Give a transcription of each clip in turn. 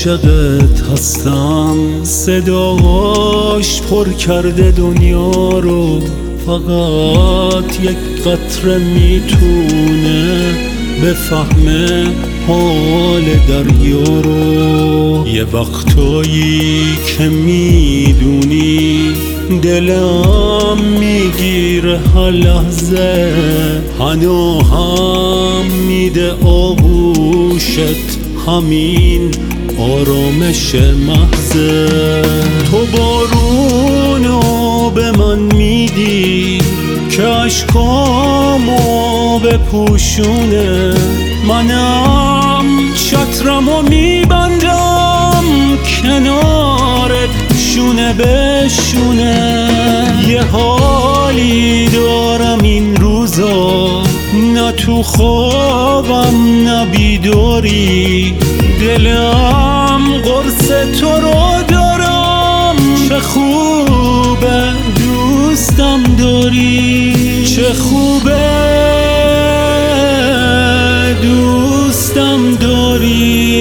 عاشقت هستم، صداش پر کرده دنیا رو، فقط یک قطره میتونه بفهمه حال دریا رو. یه وقتایی که میدونی دلم میگیره هر لحظه، هم میده آغوشت همین آرامش محضه. تو بارونو به من میدی که اشکامو بپوشونه، منم چترمو میبندم کنارت شونه به شونه. یه حالی دارم این روزا، نه تو خوابم نه بیداری، دلم قرص تو رو دارم. چه خوبه دوستم داری، چه خوبه دوستم داری.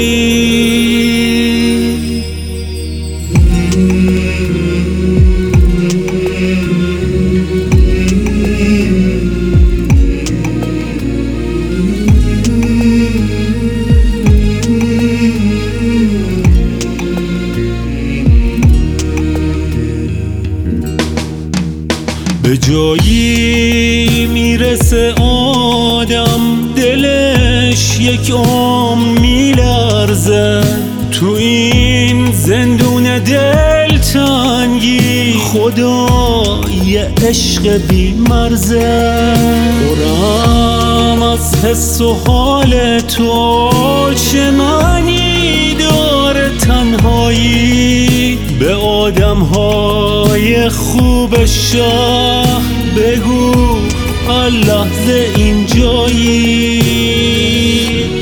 به جایی میرسه آدم دلش یک میلرزه، تو این زندون دلتنگی خدا یه عشق بی مرزه. پرم از حس و حال تو، چه معنی داره تنهایی؟ به آدم‌های خوب شهر بگو هر لحظه اینجایی.